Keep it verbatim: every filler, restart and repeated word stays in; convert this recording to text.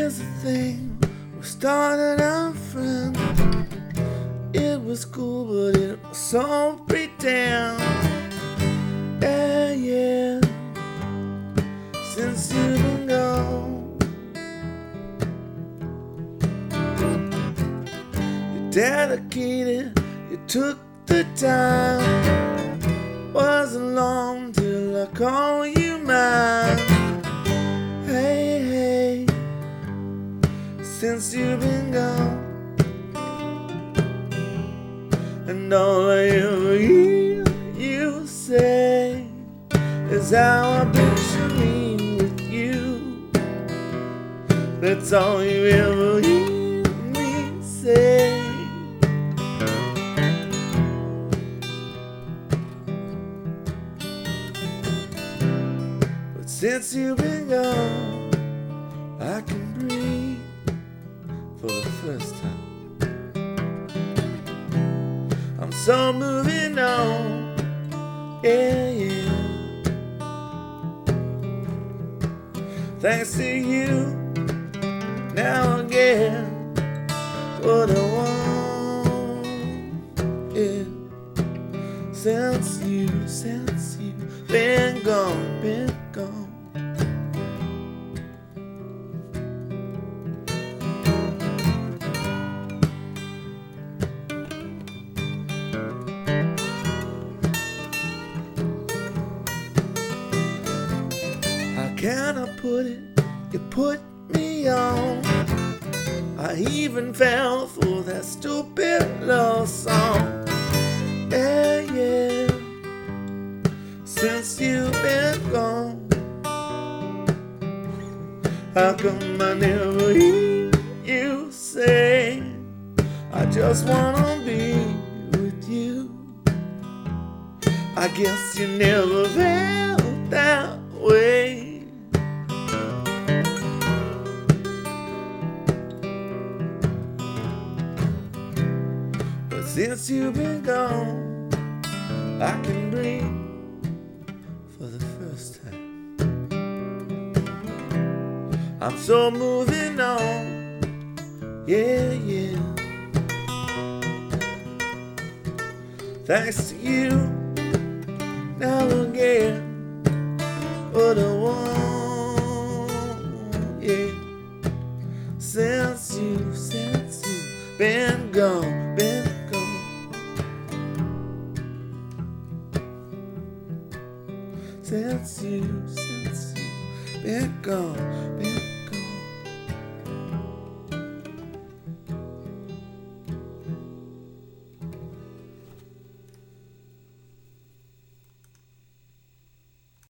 Here's the thing, we started out friends. It was cool, but it was so pretend. Yeah, yeah. Since you've been gone, you dedicated, you took the time. Wasn't long till I call you mine. Hey, hey, since you've been gone, and all I ever hear you say is how I picture me with you. That's all you ever hear me say. But since you've been gone, I can breathe for the first time. I'm so moving on, yeah, yeah. Thanks to you, now again, what I want, yeah. Since you, since you, been gone, been gone. How can I put it? You put me on. I even fell for that stupid love song. Yeah, yeah. Since you've been gone, how come I never hear you say I just wanna be with you? I guess you never felt that way. Since you've been gone, I can breathe for the first time. I'm so moving on, yeah, yeah. Thanks to you, now again, what I want, yeah. Since you, since you've been gone, been gone. Since you, since you, been gone, been